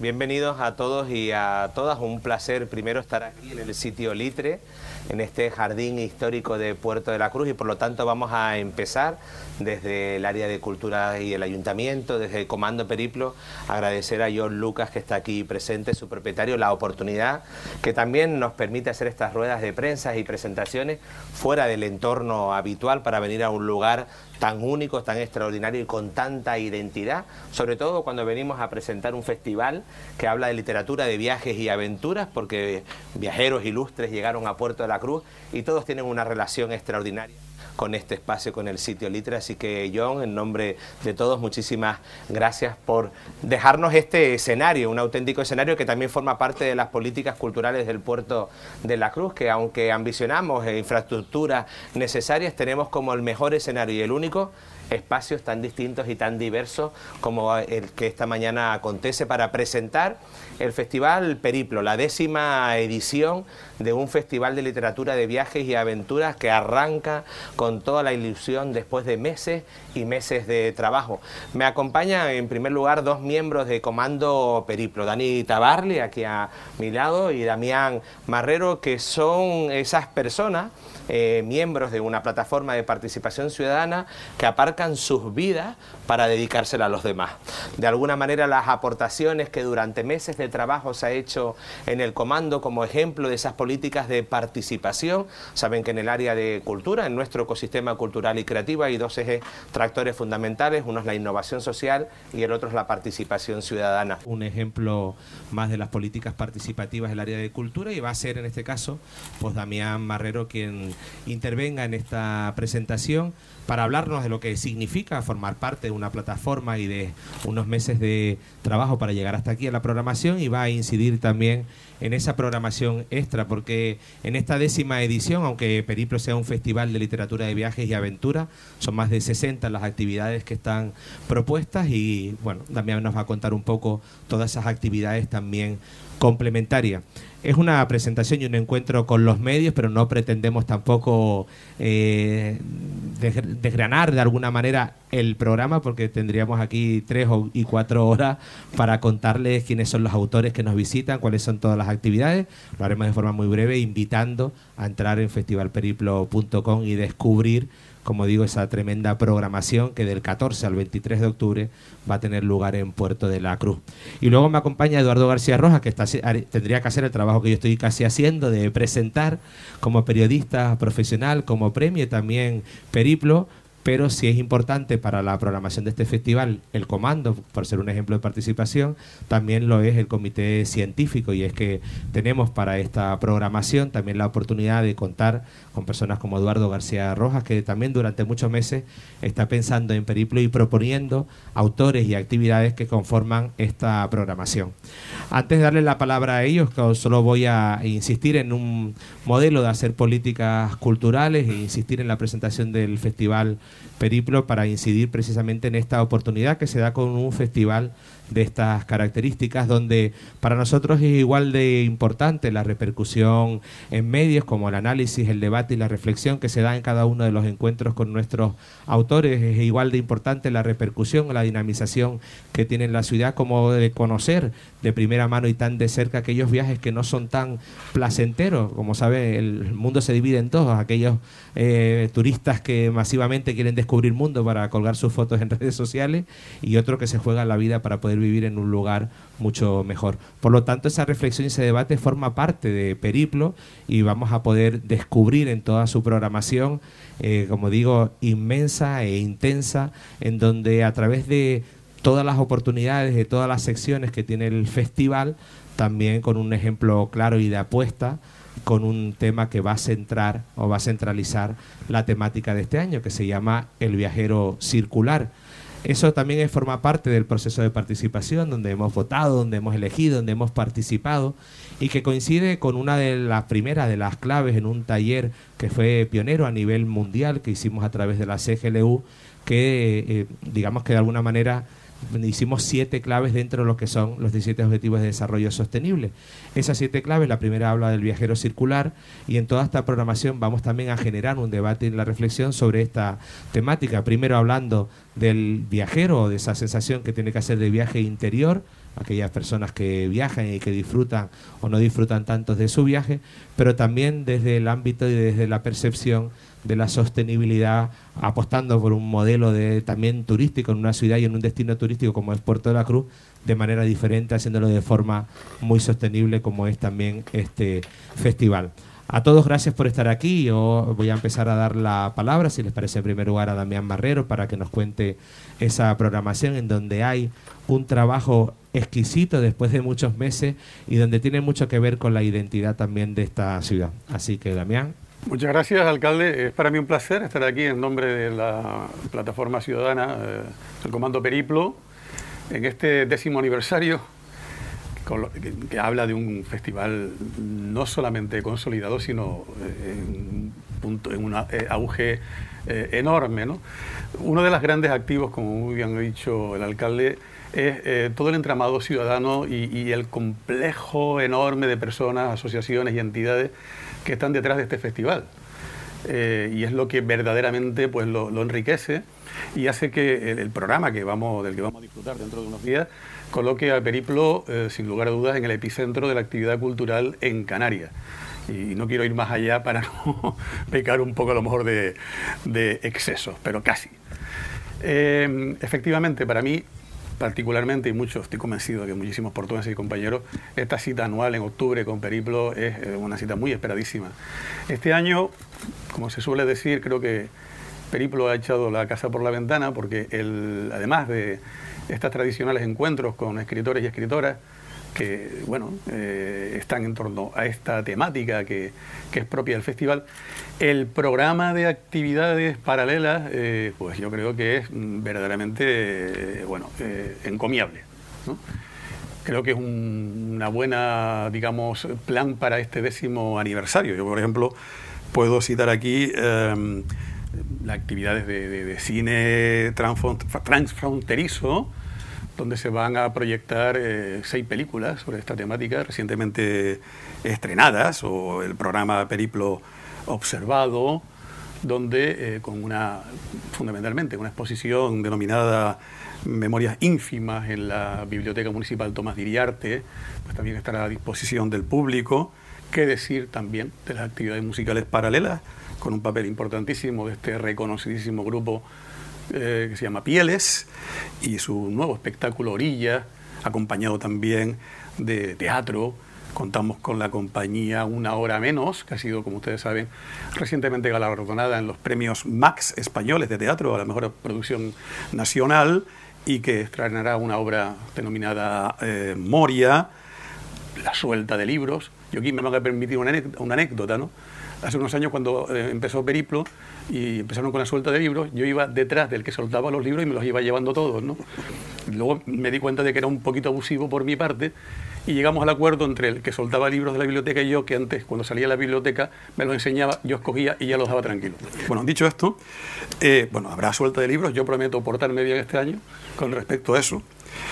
Bienvenidos a todos y a todas. Un placer primero estar aquí en el sitio Litre, en este jardín histórico de Puerto de la Cruz, y por lo tanto vamos a empezar desde el área de cultura y el ayuntamiento, desde el Comando Periplo, agradecer a John Lucas, que está aquí presente, su propietario, la oportunidad que también nos permite hacer estas ruedas de prensa y presentaciones fuera del entorno habitual para venir a un lugar tan único, tan extraordinario y con tanta identidad, sobre todo cuando venimos a presentar un festival que habla de literatura, de viajes y aventuras, porque viajeros ilustres llegaron a Puerto de la Cruz y todos tienen una relación extraordinaria con este espacio, con el sitio Litre. Así que, John, en nombre de todos, muchísimas gracias por dejarnos este escenario, un auténtico escenario que también forma parte de las políticas culturales del Puerto de la Cruz, que aunque ambicionamos infraestructuras necesarias, tenemos como el mejor escenario y el único espacios tan distintos y tan diversos como el que esta mañana acontece para presentar el Festival Periplo, la 10ª edición de un festival de literatura, de viajes y aventuras que arranca con toda la ilusión después de meses y meses de trabajo. Me acompañan en primer lugar dos miembros de Comando Periplo, Dani Tabarli, aquí a mi lado, y Damián Marrero, que son esas personas, miembros de una plataforma de participación ciudadana que aparcan sus vidas para dedicársela a los demás. De alguna manera, las aportaciones que durante meses de trabajo se ha hecho en el Comando como ejemplo de esas políticas de participación. Saben que en el área de cultura, en nuestro ecosistema cultural y creativo, hay dos ejes tractores fundamentales: uno es la innovación social y el otro es la participación ciudadana. Un ejemplo más de las políticas participativas del área de cultura, y va a ser en este caso pues Damián Marrero quien intervenga en esta presentación para hablarnos de lo que significa formar parte de una plataforma y de unos meses de trabajo para llegar hasta aquí a la programación, y va a incidir también en esa programación extra, porque en esta 10ª edición, aunque Periplo sea un festival de literatura, de viajes y aventuras, son más de 60 las actividades que están propuestas, y bueno, Damián nos va a contar un poco todas esas actividades también complementarias. Es una presentación y un encuentro con los medios, pero no pretendemos tampoco desgranar de alguna manera el programa, porque tendríamos aquí 3 y 4 horas para contarles quiénes son los autores que nos visitan, cuáles son todas las actividades. Lo haremos de forma muy breve, invitando a entrar en festivalperiplo.com y descubrir, como digo, esa tremenda programación que del 14 al 23 de octubre va a tener lugar en Puerto de la Cruz. Y luego me acompaña Eduardo García Rojas, que tendría que hacer el trabajo que yo estoy casi haciendo, de presentar como periodista profesional, como premio también Periplo. Pero si es importante para la programación de este festival el Comando, por ser un ejemplo de participación, también lo es el comité científico, y es que tenemos para esta programación también la oportunidad de contar con personas como Eduardo García Rojas, que también durante muchos meses está pensando en Periplo y proponiendo autores y actividades que conforman esta programación. Antes de darle la palabra a ellos, solo voy a insistir en un modelo de hacer políticas culturales e insistir en la presentación del festival Periplo para incidir precisamente en esta oportunidad que se da con un festival de estas características, donde para nosotros es igual de importante la repercusión en medios como el análisis, el debate y la reflexión que se da en cada uno de los encuentros con nuestros autores. Es igual de importante la repercusión, la dinamización que tiene en la ciudad, como de conocer de primera mano y tan de cerca aquellos viajes que no son tan placenteros. Como sabe, el mundo se divide en dos: aquellos turistas que masivamente quieren descubrir el mundo para colgar sus fotos en redes sociales, y otro que se juega la vida para poder vivir en un lugar mucho mejor. Por lo tanto, esa reflexión y ese debate forma parte de Periplo, y vamos a poder descubrir en toda su programación, como digo, inmensa e intensa, en donde a través de todas las oportunidades, de todas las secciones que tiene el festival, también con un ejemplo claro y de apuesta, con un tema que va a centrar o va a centralizar la temática de este año, que se llama El viajero circular. Eso también forma parte del proceso de participación, donde hemos votado, donde hemos elegido, donde hemos participado, y que coincide con una de las primeras de las claves en un taller que fue pionero a nivel mundial, que hicimos a través de la CGLU, que digamos que de alguna manera hicimos 7 claves dentro de lo que son los 17 Objetivos de Desarrollo Sostenible. Esas 7 claves, la primera habla del viajero circular, y en toda esta programación vamos también a generar un debate y la reflexión sobre esta temática. Primero hablando del viajero, de esa sensación que tiene que hacer de viaje interior, aquellas personas que viajan y que disfrutan o no disfrutan tanto de su viaje, pero también desde el ámbito y desde la percepción de la sostenibilidad, apostando por un modelo también turístico en una ciudad y en un destino turístico como es Puerto de la Cruz, de manera diferente, haciéndolo de forma muy sostenible como es también este festival. A todos gracias por estar aquí. Yo voy a empezar a dar la palabra, si les parece, en primer lugar a Damián Barrero para que nos cuente esa programación en donde hay un trabajo exquisito después de muchos meses y donde tiene mucho que ver con la identidad también de esta ciudad. Así que, Damián. Muchas gracias, alcalde. Es para mí un placer estar aquí en nombre de la plataforma ciudadana, el Comando Periplo, en este 10º aniversario que habla de un festival no solamente consolidado, sino en un auge enorme, ¿no? Uno de los grandes activos, como muy bien ha dicho el alcalde, es todo el entramado ciudadano y el complejo enorme de personas, asociaciones y entidades que están detrás de este festival. Y es lo que verdaderamente pues, lo enriquece y hace que el programa del que vamos a disfrutar dentro de unos días coloque a Periplo, sin lugar a dudas, en el epicentro de la actividad cultural en Canarias. Y no quiero ir más allá para no pecar un poco a lo mejor de excesos, pero casi. Efectivamente, para mí, particularmente, y estoy convencido de que muchísimos portugueses y compañeros, esta cita anual en octubre con Periplo es una cita muy esperadísima. Este año, como se suele decir, creo que Periplo ha echado la casa por la ventana porque además de estos tradicionales encuentros con escritores y escritoras que están en torno a esta temática que es propia del festival, el programa de actividades paralelas pues yo creo que es verdaderamente encomiable, ¿no? Creo que es una buena, digamos, plan para este 10º aniversario. Yo, por ejemplo, puedo citar aquí las actividades de cine transfronterizo, donde se van a proyectar 6 películas sobre esta temática recientemente estrenadas, o el programa Periplo Observado, donde fundamentalmente una exposición denominada Memorias ínfimas en la Biblioteca Municipal Tomás de Iriarte, pues también estará a disposición del público. Qué decir también de las actividades musicales paralelas, con un papel importantísimo de este reconocidísimo grupo que se llama Pieles, y su nuevo espectáculo Orilla, acompañado también de teatro. Contamos con la compañía Una Hora Menos, que ha sido, como ustedes saben, recientemente galardonada en los premios Max españoles de teatro a la mejor producción nacional, y que estrenará una obra denominada Moria, La Suelta de Libros. Yo aquí me van a permitir una anécdota, ¿no? Hace unos años, cuando empezó Periplo y empezaron con la suelta de libros, yo iba detrás del que soltaba los libros y me los iba llevando todos, ¿no? Luego me di cuenta de que era un poquito abusivo por mi parte, y llegamos al acuerdo entre el que soltaba libros de la biblioteca y yo, que antes, cuando salía a la biblioteca, me los enseñaba, yo escogía y ya los daba tranquilos. Bueno, dicho esto, habrá suelta de libros. Yo prometo portarme bien este año con respecto a eso.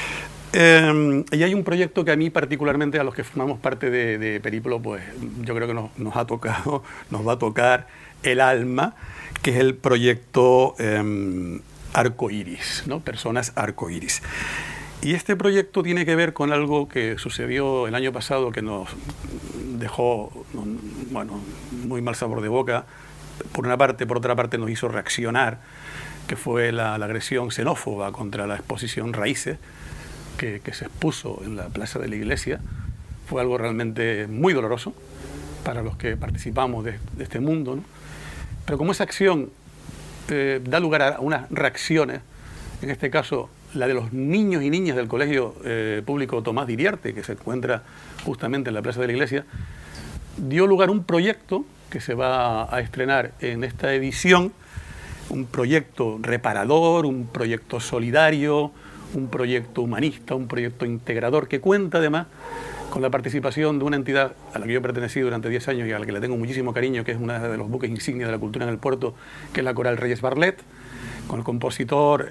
Y hay un proyecto que a mí particularmente, a los que formamos parte de Periplo, pues yo creo que nos va a tocar el alma, que es el proyecto Arcoiris, ¿no? Personas Arcoiris. Y este proyecto tiene que ver con algo que sucedió el año pasado, que nos dejó muy mal sabor de boca, por una parte. Por otra parte nos hizo reaccionar, que fue la agresión xenófoba contra la exposición Raíces, que se expuso en la plaza de la iglesia. Fue algo realmente muy doloroso para los que participamos de este mundo, ¿no? Pero como esa acción da lugar a unas reacciones, en este caso la de los niños y niñas del Colegio Público Tomás de Iriarte, que se encuentra justamente en la plaza de la iglesia, dio lugar a un proyecto que se va a estrenar en esta edición, un proyecto reparador, un proyecto solidario, un proyecto humanista, un proyecto integrador, que cuenta además con la participación de una entidad a la que yo he pertenecido durante 10 años y a la que le tengo muchísimo cariño, que es uno de los buques insignia de la cultura en el puerto, que es la Coral Reyes Barlet, con el compositor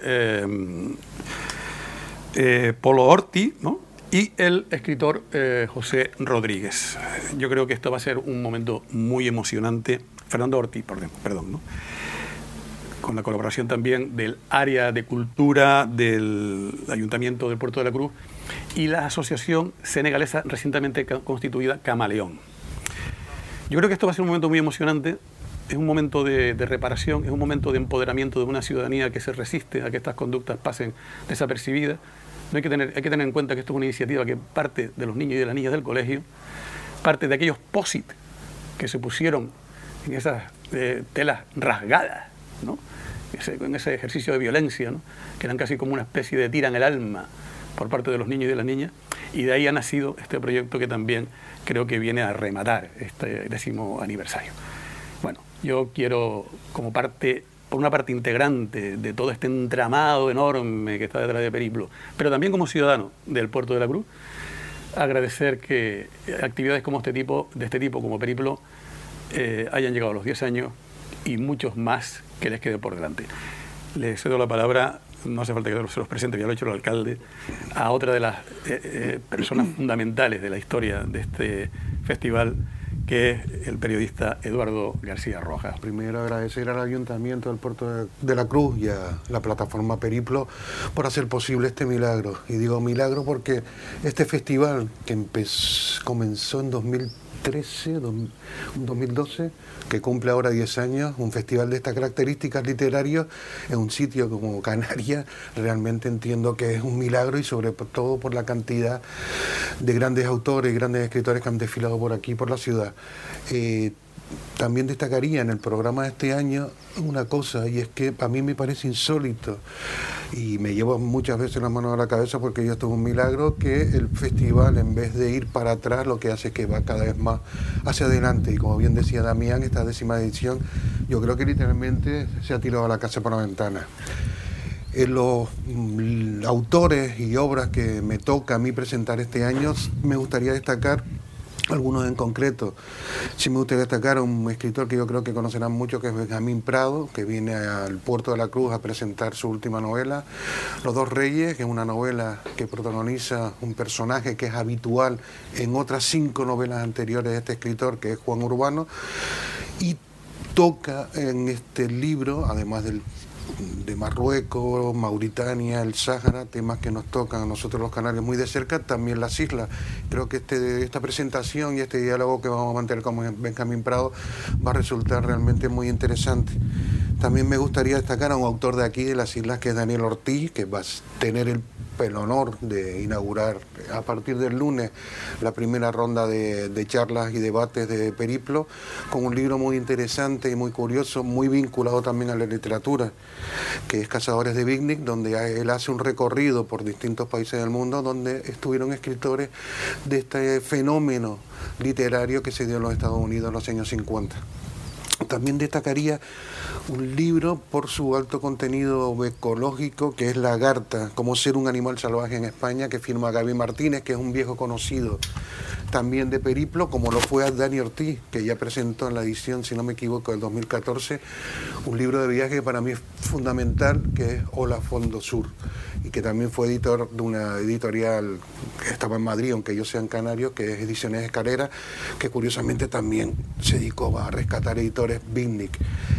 Polo Orti, ¿no? Y el escritor José Rodríguez. Yo creo que esto va a ser un momento muy emocionante. Fernando Orti, perdón, ¿no? Con la colaboración también del área de cultura del Ayuntamiento del Puerto de la Cruz y la Asociación Senegalesa recientemente constituida Camaleón. Yo creo que esto va a ser un momento muy emocionante, es un momento de reparación, es un momento de empoderamiento de una ciudadanía que se resiste a que estas conductas pasen desapercibidas. No hay que tener en cuenta que esto es una iniciativa que parte de los niños y de las niñas del colegio, parte de aquellos POSIT que se pusieron en esas telas rasgadas, ¿no? En ese ejercicio de violencia, ¿no? Que eran casi como una especie de tira en el alma por parte de los niños y de las niñas, y de ahí ha nacido este proyecto que también creo que viene a rematar este 10º aniversario. Bueno, yo quiero, como parte, por una parte integrante de todo este entramado enorme que está detrás de Periplo, pero también como ciudadano del Puerto de la Cruz, agradecer que actividades como de este tipo como Periplo hayan llegado a los 10 años y muchos más que les quede por delante. Le cedo la palabra, no hace falta que se los presente, ya lo ha hecho el alcalde, a otra de las personas fundamentales de la historia de este festival, que es el periodista Eduardo García Rojas. Primero agradecer al Ayuntamiento del Puerto de la Cruz y a la plataforma Periplo por hacer posible este milagro. Y digo milagro porque este festival que comenzó en 2012, que cumple ahora 10 años, un festival de estas características literarias en un sitio como Canarias, realmente entiendo que es un milagro, y sobre todo por la cantidad de grandes autores y grandes escritores que han desfilado por aquí, por la ciudad. También destacaría en el programa de este año una cosa, y es que a mí me parece insólito, y me llevo muchas veces las manos a la cabeza porque yo esto es un milagro, que el festival, en vez de ir para atrás, lo que hace es que va cada vez más hacia adelante. Y como bien decía Damián, esta 10ª edición yo creo que literalmente se ha tirado a la casa por la ventana. Los autores y obras que me toca a mí presentar este año, me gustaría destacar algunos en concreto. Sí me gustaría destacar a un escritor que yo creo que conocerán mucho, que es Benjamín Prado, que viene al Puerto de la Cruz a presentar su última novela, Los dos reyes, que es una novela que protagoniza un personaje que es habitual en otras 5 novelas anteriores de este escritor, que es Juan Urbano, y toca en este libro, además de Marruecos, Mauritania, el Sáhara, temas que nos tocan a nosotros los canarios muy de cerca, también las islas. Creo que esta presentación y este diálogo que vamos a mantener con Benjamín Prado va a resultar realmente muy interesante. También me gustaría destacar a un autor de aquí, de las islas, que es Daniel Ortiz, que va a tener el honor de inaugurar a partir del lunes la primera ronda de charlas y debates de Periplo, con un libro muy interesante y muy curioso, muy vinculado también a la literatura, que es Cazadores de Picnic, donde él hace un recorrido por distintos países del mundo donde estuvieron escritores de este fenómeno literario que se dio en los Estados Unidos en los años 50. También destacaría un libro por su alto contenido ecológico, que es Lagarta, cómo ser un animal salvaje en España, que firma Gaby Martínez, que es un viejo conocido también de Periplo, como lo fue a Dani Ortiz, que ya presentó en la edición, si no me equivoco, del 2014, un libro de viaje que para mí es fundamental, que es Hola Fondo Sur, y que también fue editor de una editorial que estaba en Madrid, aunque ellos sean canarios, que es Ediciones Escalera, que curiosamente también se dedicó a rescatar editores Picnic.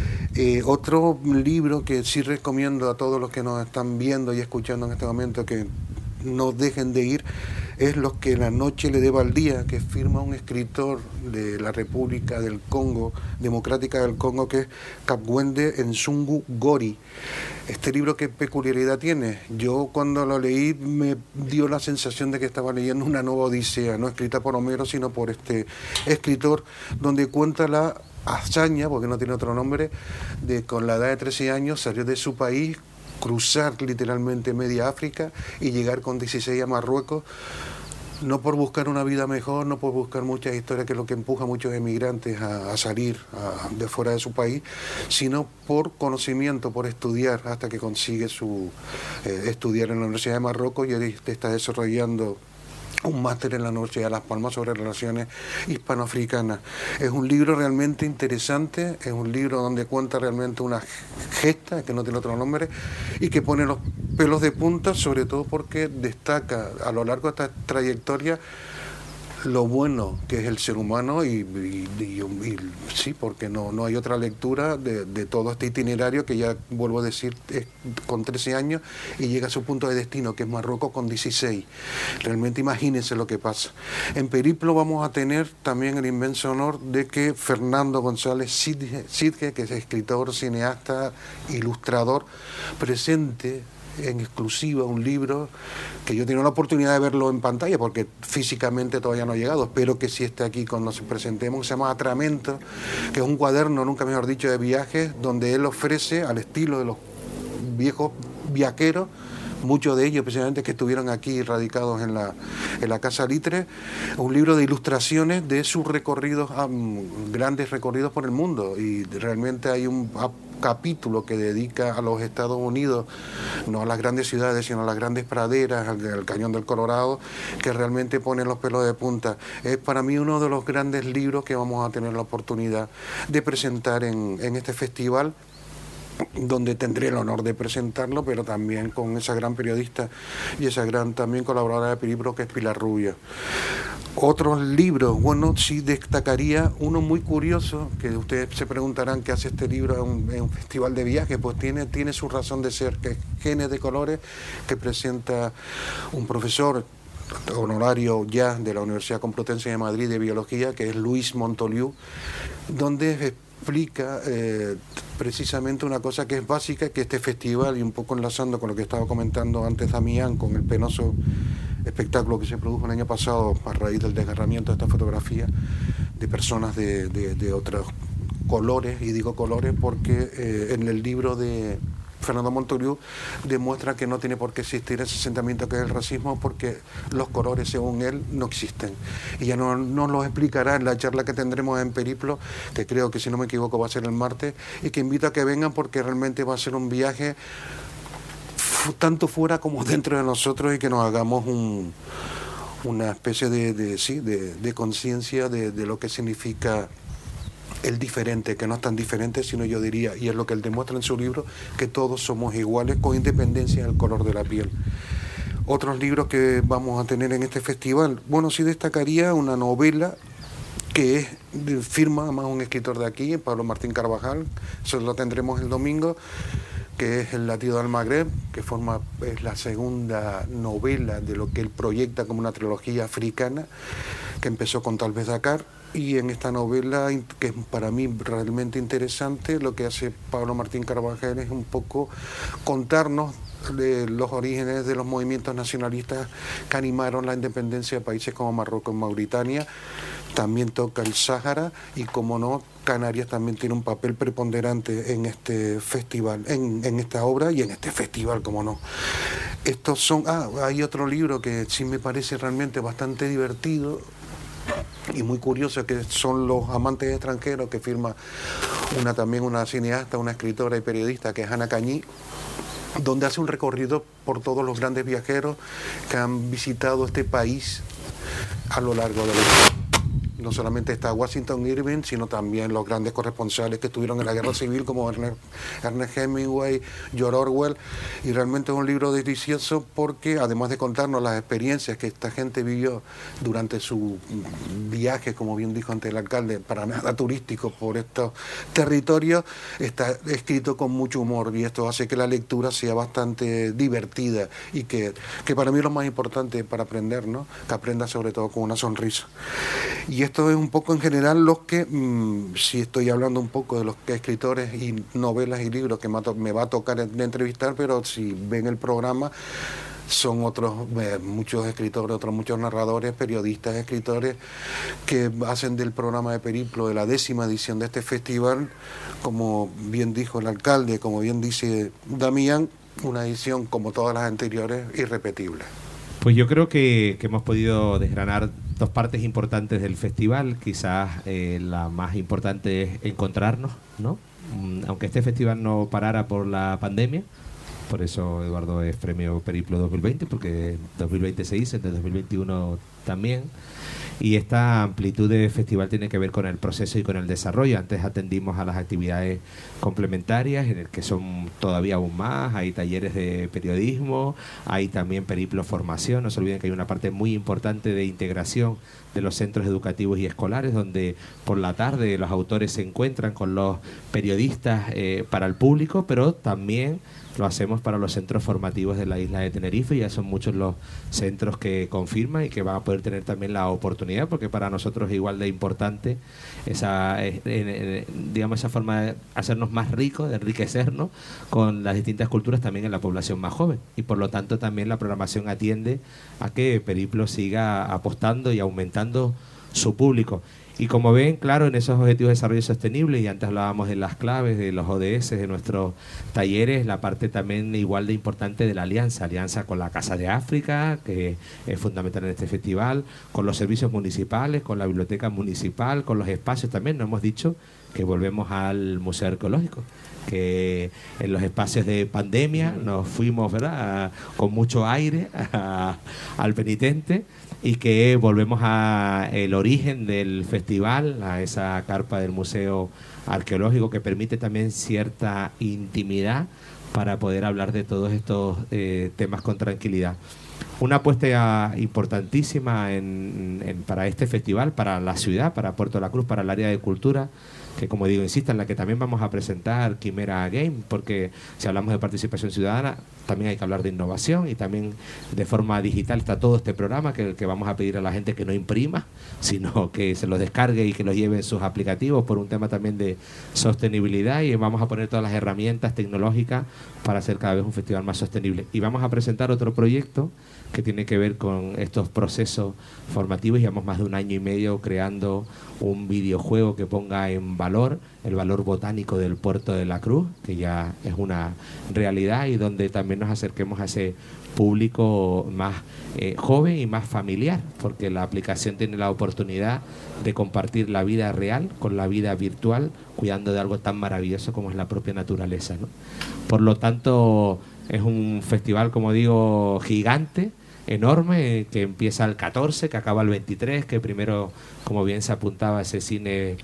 Otro libro que sí recomiendo a todos los que nos están viendo y escuchando en este momento que no dejen de ir, es Los que la noche le deba al día, que firma un escritor de la República del Congo, Democrática del Congo, que es Kapwende Nsungu Gori. Este libro, ¿qué peculiaridad tiene? Yo cuando lo leí me dio la sensación de que estaba leyendo una nueva odisea, no escrita por Homero, sino por este escritor, donde cuenta la hazaña, porque no tiene otro nombre, de con la edad de 13 años salir de su país, cruzar literalmente media África y llegar con 16 a Marruecos, no por buscar una vida mejor, no por buscar muchas historias, que es lo que empuja a muchos emigrantes a salir de fuera de su país, sino por conocimiento, por estudiar, hasta que consigue estudiar en la Universidad de Marruecos, y hoy está desarrollando un máster en la Universidad de Las Palmas sobre relaciones hispanoafricanas. Es un libro realmente interesante, es un libro donde cuenta realmente una gesta, que no tiene otro nombre, y que pone los pelos de punta, sobre todo porque destaca a lo largo de esta trayectoria lo bueno que es el ser humano y sí, porque no hay otra lectura de todo este itinerario que ya vuelvo a decir es con 13 años y llega a su punto de destino, que es Marruecos, con 16. Realmente imagínense lo que pasa. En Periplo vamos a tener también el inmenso honor de que Fernando González Sidge, que es escritor, cineasta, ilustrador, presente en exclusiva un libro que yo he tenido la oportunidad de verlo en pantalla porque físicamente todavía no ha llegado, espero que sí esté aquí cuando nos presentemos, se llama Atramento, que es un cuaderno, nunca mejor dicho, de viajes, donde él ofrece al estilo de los viejos viajeros, muchos de ellos precisamente que estuvieron aquí radicados en la Casa Litre, un libro de ilustraciones de sus recorridos, grandes recorridos por el mundo, y realmente hay un capítulo que dedica a los Estados Unidos, no a las grandes ciudades, sino a las grandes praderas, al Cañón del Colorado, que realmente pone los pelos de punta. Es para mí uno de los grandes libros que vamos a tener la oportunidad de presentar en este festival, donde tendré el honor de presentarlo, pero también con esa gran periodista y esa gran también colaboradora de Periplo, que es Pilar Rubio. Otros libros, bueno, sí destacaría uno muy curioso, que ustedes se preguntarán qué hace este libro en un festival de viaje, pues tiene su razón de ser, que es Genes de Colores, que presenta un profesor honorario ya de la Universidad Complutense de Madrid de Biología, que es Luis Montoliu, donde explica precisamente una cosa que es básica, que este festival, y un poco enlazando con lo que estaba comentando antes Damián, con el penoso espectáculo que se produjo el año pasado a raíz del desgarramiento de esta fotografía de personas de otros colores, y digo colores porque en el libro de Fernando Montoliu demuestra que no tiene por qué existir ese sentimiento que es el racismo, porque los colores, según él, no existen. Y ya no lo explicará en la charla que tendremos en Periplo, que creo que, si no me equivoco, va a ser el martes, y que invito a que vengan porque realmente va a ser un viaje tanto fuera como dentro de nosotros, y que nos hagamos una especie de conciencia de lo que significa el diferente, que no es tan diferente, sino yo diría, y es lo que él demuestra en su libro, que todos somos iguales con independencia del color de la piel. Otros libros que vamos a tener en este festival, bueno, sí destacaría una novela que firma más un escritor de aquí, Pablo Martín Carvajal, eso lo tendremos el domingo, que es El latido del Magreb, que es la segunda novela de lo que él proyecta como una trilogía africana, que empezó con Tal vez Dakar, y en esta novela, que es para mí realmente interesante, lo que hace Pablo Martín Carvajal es un poco contarnos de los orígenes de los movimientos nacionalistas que animaron la independencia de países como Marruecos y Mauritania. También toca el Sáhara y, como no, Canarias también tiene un papel preponderante en este festival, en esta obra y en este festival, como no. Estos son... hay otro libro que sí me parece realmente bastante divertido y muy curioso, que son Los amantes extranjeros, que firma también una cineasta, una escritora y periodista, que es Ana Cañí, donde hace un recorrido por todos los grandes viajeros que han visitado este país a lo largo de la historia. No solamente está Washington Irving, sino también los grandes corresponsales que estuvieron en la guerra civil, como Ernest Hemingway, George Orwell, y realmente es un libro delicioso porque, además de contarnos las experiencias que esta gente vivió durante su viaje, como bien dijo antes el alcalde, para nada turístico por estos territorios, está escrito con mucho humor, y esto hace que la lectura sea bastante divertida, y que para mí es lo más importante para aprender, ¿no? Que aprenda sobre todo con una sonrisa. Y esto es un poco en general los que, si estoy hablando un poco de los escritores y novelas y libros que me va a tocar entrevistar, pero si ven el programa, son otros, muchos escritores, muchos narradores, periodistas, escritores, que hacen del programa de Periplo, de la 10ª edición de este festival, como bien dijo el alcalde, como bien dice Damián, una edición, como todas las anteriores, irrepetible. Pues yo creo que hemos podido desgranar dos partes importantes del festival. Quizás la más importante es encontrarnos, ¿no? Aunque este festival no parara por la pandemia, por eso Eduardo es premio Periplo 2020, porque 2020 se hizo, en 2021 también. Y esta amplitud de festival tiene que ver con el proceso y con el desarrollo. Antes atendimos a las actividades complementarias, en el que son todavía aún más. Hay talleres de periodismo, hay también periplo formación. No se olviden que hay una parte muy importante de integración de los centros educativos y escolares, donde por la tarde los autores se encuentran con los periodistas para el público, pero también lo hacemos para los centros formativos de la isla de Tenerife. Ya son muchos los centros que confirman y que van a poder tener también la oportunidad, porque para nosotros es igual de importante esa, digamos, esa forma de hacernos más ricos, de enriquecernos con las distintas culturas también en la población más joven. Y por lo tanto también la programación atiende a que Periplo siga apostando y aumentando su público. Y como ven, claro, en esos objetivos de desarrollo sostenible, y antes hablábamos de las claves, de los ODS, de nuestros talleres, la parte también igual de importante de la alianza con la Casa de África, que es fundamental en este festival, con los servicios municipales, con la biblioteca municipal, con los espacios también. Nos hemos dicho que volvemos al Museo Arqueológico, que en los espacios de pandemia nos fuimos, ¿verdad?, con mucho aire al penitente, y que volvemos a el origen del festival, a esa carpa del Museo Arqueológico, que permite también cierta intimidad para poder hablar de todos estos temas con tranquilidad. Una apuesta importantísima para este festival, para la ciudad, para Puerto La Cruz, para el área de cultura, que como digo, insisto, en la que también vamos a presentar Quimera Game, porque si hablamos de participación ciudadana, también hay que hablar de innovación, y también de forma digital está todo este programa que vamos a pedir a la gente que no imprima, sino que se los descargue y que los lleve en sus aplicativos, por un tema también de sostenibilidad, y vamos a poner todas las herramientas tecnológicas para hacer cada vez un festival más sostenible. Y vamos a presentar otro proyecto que tiene que ver con estos procesos formativos. Llevamos más de 1 año y medio creando un videojuego que ponga en valor el valor botánico del puerto de La Cruz, que ya es una realidad, y donde también nos acerquemos a ese público más joven y más familiar, porque la aplicación tiene la oportunidad de compartir la vida real con la vida virtual, cuidando de algo tan maravilloso como es la propia naturaleza, ¿no? Por lo tanto, es un festival, como digo, gigante, enorme, que empieza el 14, que acaba el 23, que primero, como bien se apuntaba, ese cine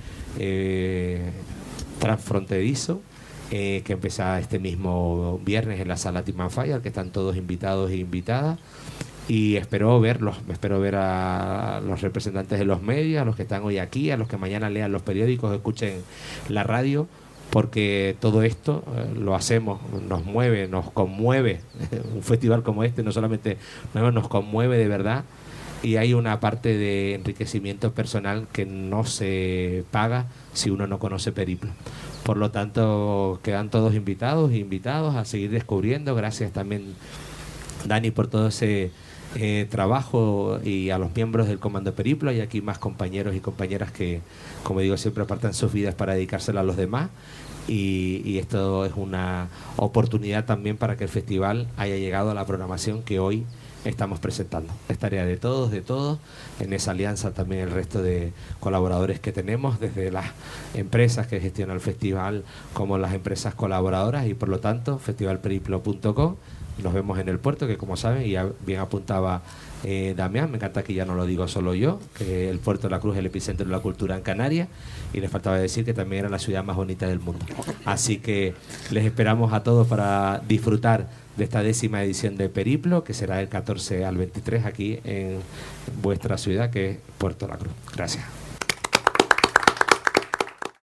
transfronterizo, que empieza este mismo viernes en la sala Timanfaya, que están todos invitados e invitadas. Y espero ver a los representantes de los medios, a los que están hoy aquí, a los que mañana lean los periódicos, escuchen la radio, porque todo esto lo hacemos, nos mueve, nos conmueve. Un festival como este no solamente nos conmueve de verdad, y hay una parte de enriquecimiento personal que no se paga si uno no conoce Periplo. Por lo tanto, quedan todos invitados e invitados a seguir descubriendo. Gracias también, Dani, por todo ese trabajo, y a los miembros del Comando Periplo. Hay aquí más compañeros y compañeras que, como digo, siempre apartan sus vidas para dedicárselo a los demás, y esto es una oportunidad también para que el festival haya llegado a la programación que hoy estamos presentando. Es tarea de todos, en esa alianza también el resto de colaboradores que tenemos, desde las empresas que gestionan el festival como las empresas colaboradoras, y por lo tanto festivalperiplo.com. Nos vemos en el puerto, que como saben, y ya bien apuntaba Damián, me encanta que ya no lo digo solo yo, que el puerto de La Cruz es el epicentro de la cultura en Canarias, y les faltaba decir que también era la ciudad más bonita del mundo. Así que les esperamos a todos para disfrutar de esta 10ª edición de Periplo, que será del 14 al 23 aquí en vuestra ciudad, que es Puerto La Cruz. Gracias.